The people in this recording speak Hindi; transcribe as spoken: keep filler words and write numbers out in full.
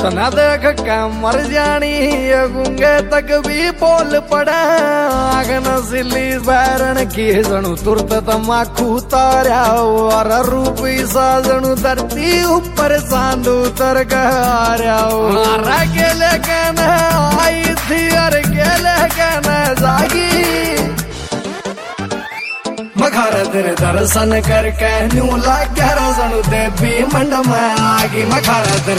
तना देख के मर जानी गूंगे तक भी बोल पड़े आगन सिली बैरण की जणु तुरत तमाकू तारा और रूपी साजणु धरती ऊपर सांदू तर गया के लेकिन आई थी और के लेकिन जागी मखार तेरे दर्शन करके न्यू लाग गया जणु देवी मंड में आगी मखार तेरे